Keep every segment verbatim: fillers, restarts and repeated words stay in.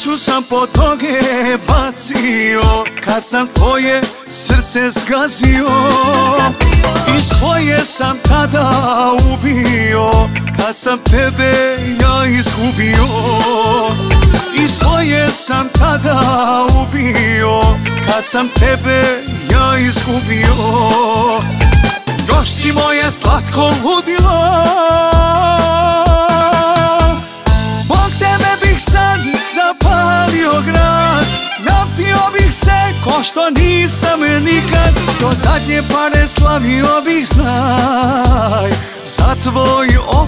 Sreću sam pod noge bacio kad sam tvoje srce zgazio, i svoje sam tada ubio kad sam tebe ja izgubio. I svoje sam tada ubio kad sam tebe ja izgubio. Još si moje slatko ludilo, zbog tebe bih sad zapalio grad. Napio bih se ko što nisam nikad, do zadnje pare slavio bih, znaj, za tvoj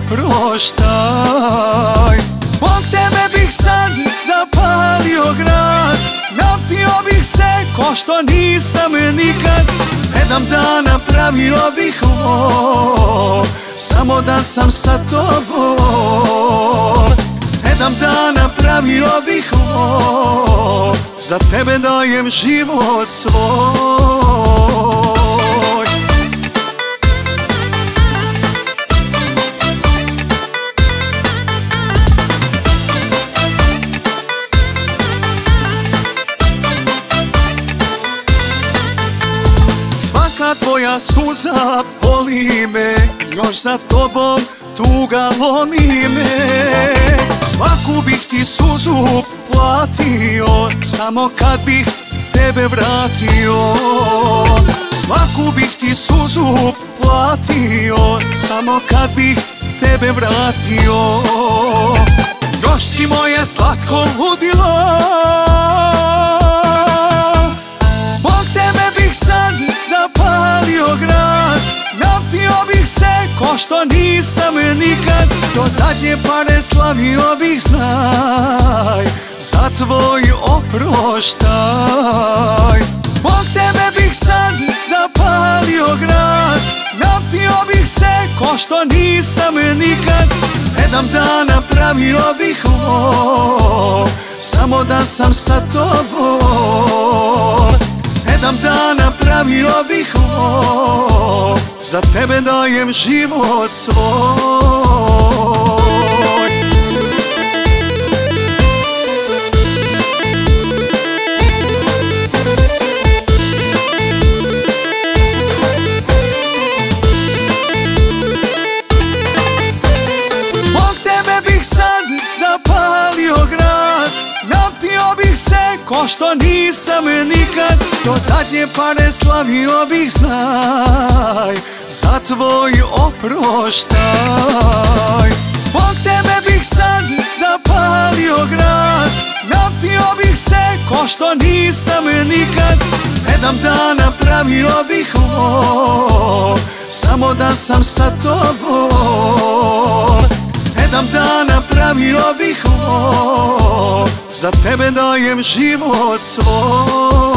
oproštaj. Zbog tebe bih sad zapalio grad, napio bih se ko što nisam nikad. Sedam dana pravio bih ovo, samo da sam sa tobom. Sedam dana pravio bih ovo, za tebe dajem život svoj. Svaka tvoja suza boli me, još za tobom tuga lomi me. Svaku bih ti suzu platio, samo kad bih tebe vratio. Svaku bih ti suzu platio, samo kad bih tebe vratio. Još si moje slatko ludilo, zbog tebe bih sad zapalio grad. Napio bih se ko što nisam nikad, do zadnje pare slavio bih, znaj, za tvoj oproštaj. Zbog tebe bih sad zapalio grad, napio bih se ko što nisam nikad. Sedam dana pravio bih ovo, samo da sam sa tobom. Sedam dana pravio bih ovo, za tebe dajem život svoj. Zbog tebe bih sad zapalio grad, napio bih se ko što nisam nikad, do zadnje pare slavio bih, znaj, za tvoj oproštaj. Zbog tebe bih sad zapalio grad, napio bih se ko što nisam nikad. Sedam dana pravio bih ovo, samo da sam sa tobom. Sedam dana pravio bih ovo, za tebe dajem život svoj.